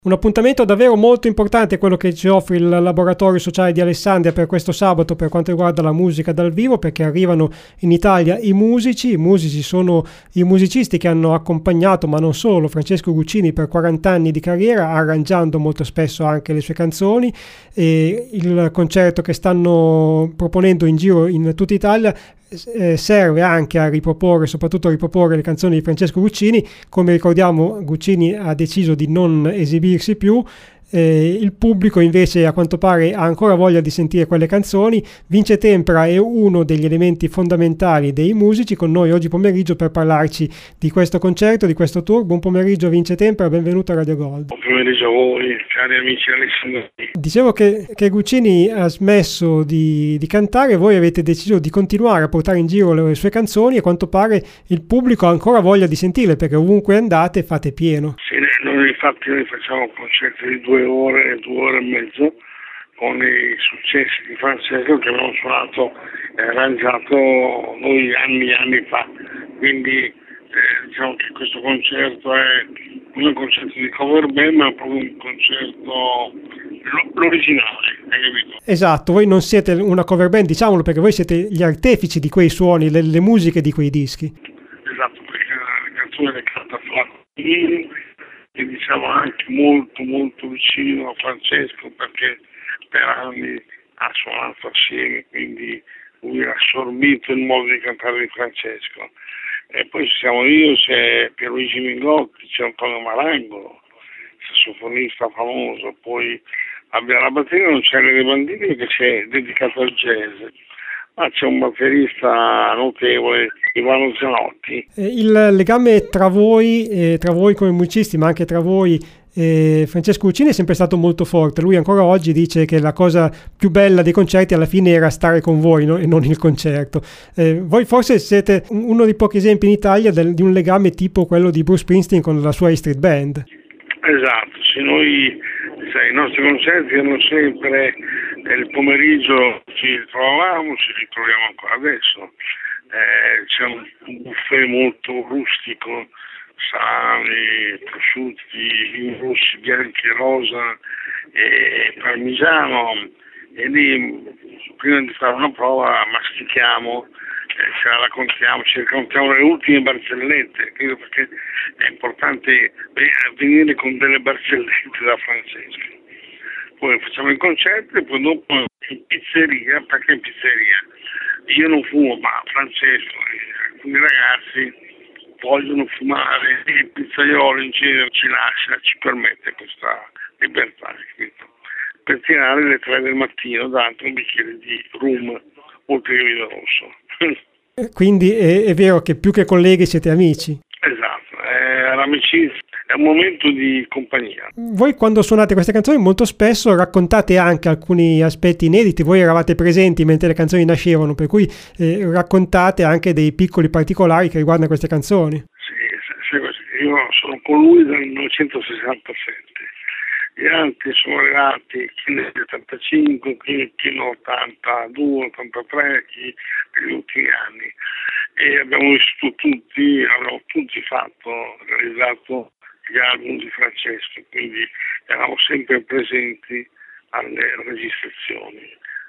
Un appuntamento davvero molto importante è quello che ci offre il Laboratorio Sociale di Alessandria per questo sabato per quanto riguarda la musica dal vivo, perché arrivano in Italia i musici sono i musicisti che hanno accompagnato, ma non solo, Francesco Guccini per 40 anni di carriera, arrangiando molto spesso anche le sue canzoni, e il concerto che stanno proponendo in giro in tutta Italia serve anche a riproporre, soprattutto a riproporre le canzoni di Francesco Guccini. Come ricordiamo, Guccini ha deciso di non esibirsi più. Il pubblico invece a quanto pare ha ancora voglia di sentire quelle canzoni. Vince Tempera è uno degli elementi fondamentali dei musici con noi oggi pomeriggio per parlarci di questo concerto, di questo tour. Buon pomeriggio Vince Tempera, benvenuto a Radio Gold. Buon pomeriggio a voi, cari amici Alessandria. Dicevo che Guccini ha smesso di cantare, voi avete deciso di continuare a portare in giro le sue canzoni e a quanto pare il pubblico ha ancora voglia di sentirle perché ovunque andate fate pieno. Sì, noi facciamo concerti di 2 ore e mezzo con i successi di Francesco che abbiamo suonato e arrangiato noi anni fa, quindi diciamo che questo concerto è non un concerto di cover band ma proprio un concerto l'originale, hai capito? Esatto, voi non siete una cover band, diciamolo, perché voi siete gli artefici di quei suoni, le musiche di quei dischi. Esatto, perché le canzoni le canta Flacconi, che diciamo anche molto vicino a Francesco perché per anni ha suonato assieme, quindi lui ha assorbito il modo di cantare di Francesco. E poi ci siamo io, c'è Pierluigi Mingotti, c'è Antonio Marangolo, sassofonista famoso, poi abbiamo la batteria, non c'è Lele Bandini che c'è dedicato al jazz, ma c'è un batterista notevole, Ivano Zanotti. Il legame tra voi come musicisti, ma anche tra voi e Francesco Guccini è sempre stato molto forte. Lui ancora oggi dice che la cosa più bella dei concerti alla fine era stare con voi, no? E non il concerto. Voi forse siete uno dei pochi esempi in Italia di un legame tipo quello di Bruce Springsteen con la sua Street Band. Esatto, se noi i nostri concerti erano sempre il pomeriggio, ci ritrovavamo, ci ritroviamo ancora adesso. C'è un buffet molto rustico, salami, prosciutti, vini rossi, bianchi, rosa e parmigiano, e lì prima di fare una prova mastichiamo, ci raccontiamo le ultime barzellette, perché è importante venire con delle barzellette da Francesco. Poi facciamo il concerto e poi dopo in pizzeria, perché in pizzeria io non fumo, ma Francesco e alcuni ragazzi vogliono fumare e il pizzaiolo in giro ci lascia, ci permette questa libertà, capito? Per tirare le 3 del mattino davanti un bicchiere di rum oltre che vino rosso. Quindi è vero che più che colleghi siete amici. Esatto, l'amicizia è un momento di compagnia. Voi quando suonate queste canzoni molto spesso raccontate anche alcuni aspetti inediti, voi eravate presenti mentre le canzoni nascevano, per cui raccontate anche dei piccoli particolari che riguardano queste canzoni. Sì, io sono con lui dal 1967. Gli altri sono arrivati chi nel 75, chi nel 82, 83, chi negli ultimi anni. E abbiamo visto abbiamo tutti realizzato gli album di Francesco, quindi eravamo sempre presenti alle registrazioni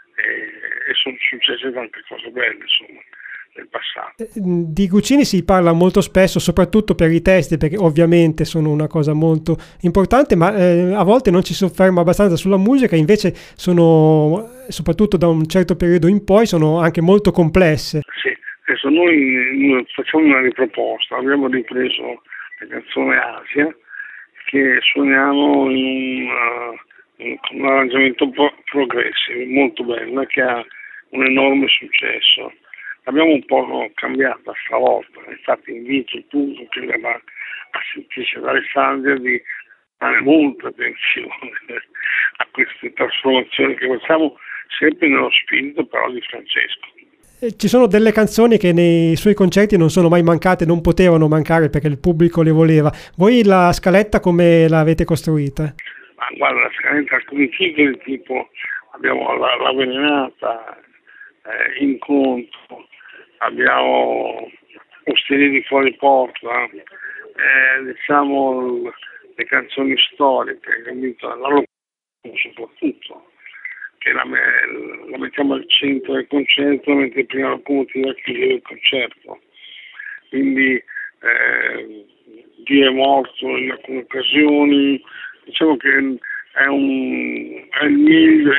e sono successe tante cose belle, insomma, nel passato. Di Guccini si parla molto spesso, soprattutto per i testi, perché ovviamente sono una cosa molto importante, ma a volte non ci sofferma abbastanza sulla musica, invece sono, soprattutto da un certo periodo in poi, sono anche molto complesse. Sì, adesso noi facciamo una riproposta, abbiamo ripreso la canzone Asia, che suoniamo con un arrangiamento progressive, molto bella, che ha un enorme successo. L'abbiamo un po' cambiata stavolta, infatti invito il pubblico che verrà a sentirci ad Alessandria di fare molta attenzione a queste trasformazioni che facciamo sempre nello spirito però di Francesco. Ci sono delle canzoni che nei suoi concerti non sono mai mancate, non potevano mancare perché il pubblico le voleva. Voi la scaletta come l'avete costruita? Ma guarda, la scaletta, alcuni titoli tipo abbiamo l'Avvelenata, Incontro, abbiamo Osterini fuori porta, diciamo le canzoni storiche, capito? La locura soprattutto, che la mettiamo al centro del concerto, mentre prima la locomotiva chiudeva il concerto. Quindi Dio è morto in alcune occasioni, diciamo che è il meglio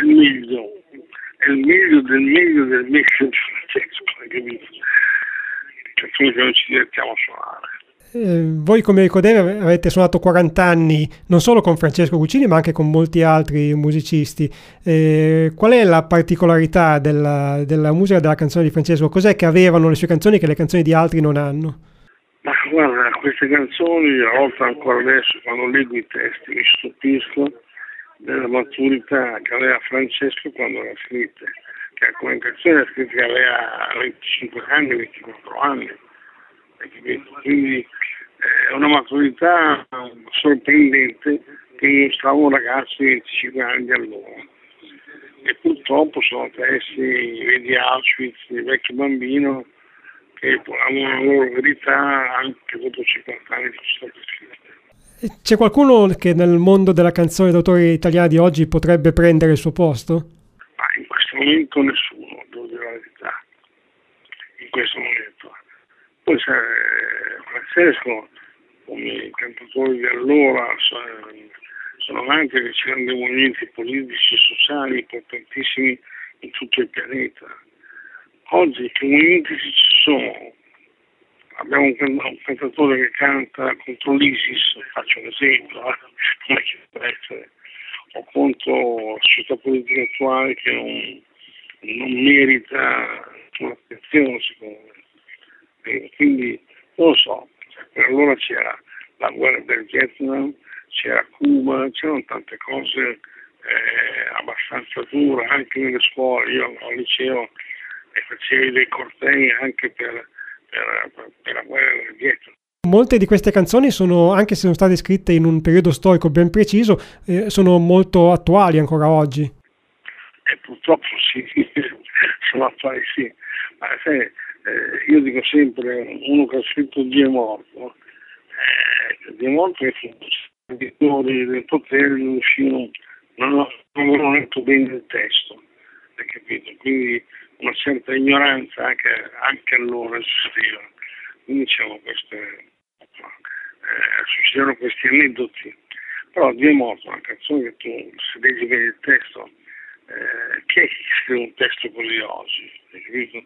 del meglio del meglio di Francesco, capito? Canzoni che noi ci divertiamo a suonare. Voi come Ricodere avete suonato 40 anni non solo con Francesco Guccini ma anche con molti altri musicisti. Qual è la particolarità della musica della canzone di Francesco? Cos'è che avevano le sue canzoni che le canzoni di altri non hanno? Ma guarda, queste canzoni, a volte ancora adesso, quando leggo i testi, mi stupisco della maturità che aveva Francesco quando le ha scritte. Che alcune canzoni le ha scritte che aveva 25 anni, 24 anni. Quindi è una maturità sorprendente che mostrava un ragazzo di 25 anni di allora. E purtroppo sono testi, vedi Auschwitz, il vecchio bambino, che hanno la loro verità anche dopo 50 anni sono state scritte. C'è qualcuno che nel mondo della canzone d'autore italiana di oggi potrebbe prendere il suo posto? Ma in questo momento nessuno, devo dire la verità. In questo momento. Poi c'è Francesco, come i cantatori di allora, sono anche che c'erano dei movimenti politici e sociali importantissimi in tutto il pianeta. Oggi che movimenti ci sono? Abbiamo un cantatore che canta contro l'ISIS, faccio un esempio, come può essere, o contro la società politica attuale che non merita un'attenzione, secondo me. Quindi non lo so, per allora c'era la guerra del Vietnam, c'era Cuba, c'erano tante cose abbastanza dure anche nelle scuole. Io al liceo facevo dei cortei anche per la guerra del Vietnam. Molte di queste canzoni sono, anche se sono state scritte in un periodo storico ben preciso, sono molto attuali ancora oggi. Purtroppo sì, sono attuali sì, ma sai, io dico sempre, uno che ha scritto Dio è morto è che i editori del potere non avevano letto bene il testo, hai capito? Quindi una certa ignoranza anche allora esisteva. Quindi diciamo succedono questi aneddoti. Però Dio è morto, una canzone che tu, se leggi bene il testo, chi è che scrive un testo così oggi? Hai capito?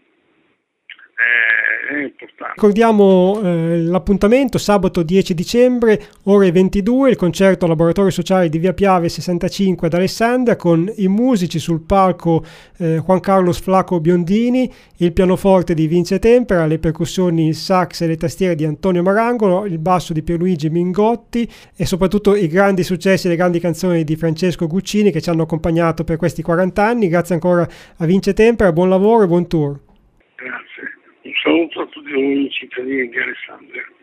È importante. Ricordiamo l'appuntamento sabato 10 dicembre, ore 22, il concerto al Laboratorio Sociale di Via Piave 65 ad Alessandria con i musici sul palco Juan Carlos Flaco Biondini, il pianoforte di Vince Tempera, le percussioni, il sax e le tastiere di Antonio Marangolo, il basso di Pierluigi Mingotti e soprattutto i grandi successi e le grandi canzoni di Francesco Guccini che ci hanno accompagnato per questi 40 anni. Grazie ancora a Vince Tempera, buon lavoro e buon tour. Grazie. Un saluto a tutti voi cittadini di Alessandria.